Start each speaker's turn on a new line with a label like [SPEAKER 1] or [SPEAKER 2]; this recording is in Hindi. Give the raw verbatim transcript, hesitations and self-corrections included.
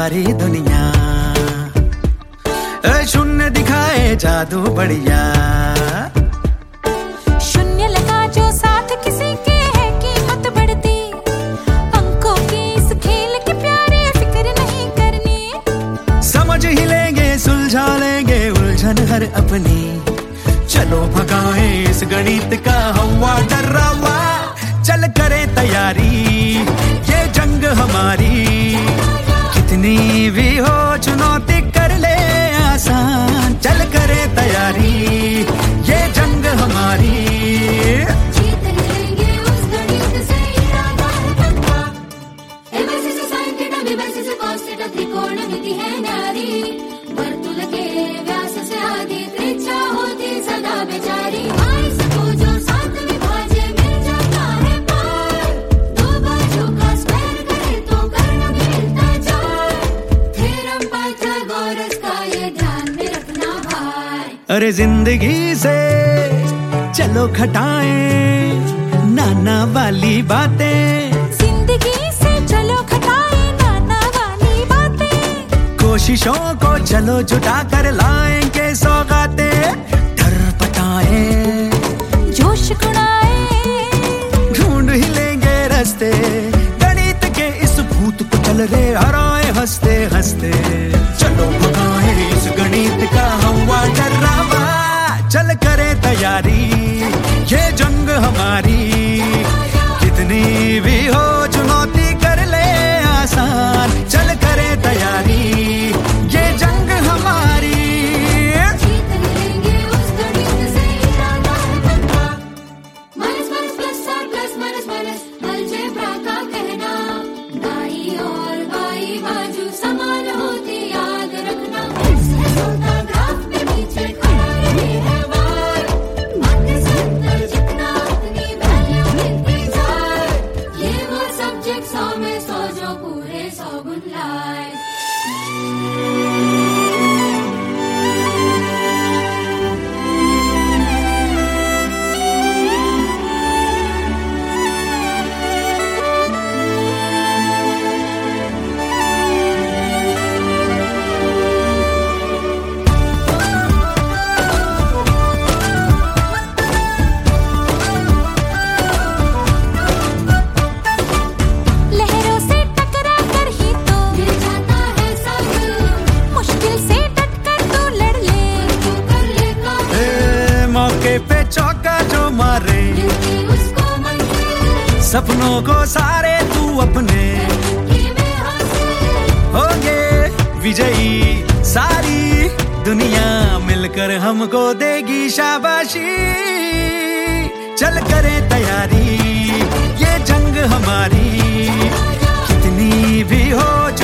[SPEAKER 1] सारी दुनिया, शून्य दिखाए जादू बढ़िया।
[SPEAKER 2] शून्य लगा जो साथ किसी के है कीमत बढ़ती, अंकों की इस खेल के प्यारे फिक्र नहीं करनी।
[SPEAKER 1] समझ ही लेंगे सुलझा लेंगे उलझन हर अपनी, चलो भगाए इस गणित का हवा डरावा। चल करे तैयारी ये जंग हमारी, कितनी भी हो चुनौती कर ले आसान। चल करे तैयारी ये जंग हमारी,
[SPEAKER 2] जीत लेंगे उस गणित से इरादा है पक्का। ए वैसे से साइन थीटा बी वैसे से कॉस थीटा त्रिकोणमिति है नारी, वर्तुल के व्यास से आगे त्रिज्या होती सदा बेचारी। आई सको जो साथ विभाज्य मिल जाता है पार, दो बाजू का स्क्वायर करे तो कर्ण भी मिलता चार। थ्योरम पाइथागोरस का ये ध्यान में रखना भाई।
[SPEAKER 1] अरे जिंदगी से चलो खटाएं नाना वाली बातें,
[SPEAKER 2] जिंदगी से चलो खटाएं नाना वाली बातें।
[SPEAKER 1] कोशिशों को चलो जुटा कर लाएंगे सौगातें। डर पटाए
[SPEAKER 2] जोश कुड़ाए,
[SPEAKER 1] ढूंढ ही लेंगे रास्ते, गणित के इस भूत को चल रे हराए हंसते हंसते। चलो भगाए इस गणित का हवा डरावा, चल करे तैयारी ये जंग हमारी, कितनी भी हो चुनौती कर ले आसान। चल करे तैयारी ये जंग हमारी,
[SPEAKER 2] जीत लेंगे उस गणित से इरादा है पक्का। माइनस माइनस प्लस और प्लस माइनस माइनस अलजेब्रा का कहना, दाई और बाई बाजू समान होती याद रखना। इससे छोटा ग्राफ में पीछे खड़ा रहे है वार, मध्य सेंटर जितना उतनी वैल्यू गिनती जाए। ये वो सब्जेक्ट सौ में सौ जो पूरे सौ गुण लाए। लहरों से टकरा कर ही तो गिर जाता है सब, मुश्किल से डट कर तू लड़ ले तू कर ले काम।
[SPEAKER 1] ए, मौके पे चौका जो मारे
[SPEAKER 2] मिलती उसको मंजिल,
[SPEAKER 1] सपनों को सारे तू अपने
[SPEAKER 2] की में हासिल।
[SPEAKER 1] होंगे विजयी। सारी दुनिया मिलकर हमको देगी शाबाशी। चल करे तैयारी ये जंग हमारी, कितनी भी हो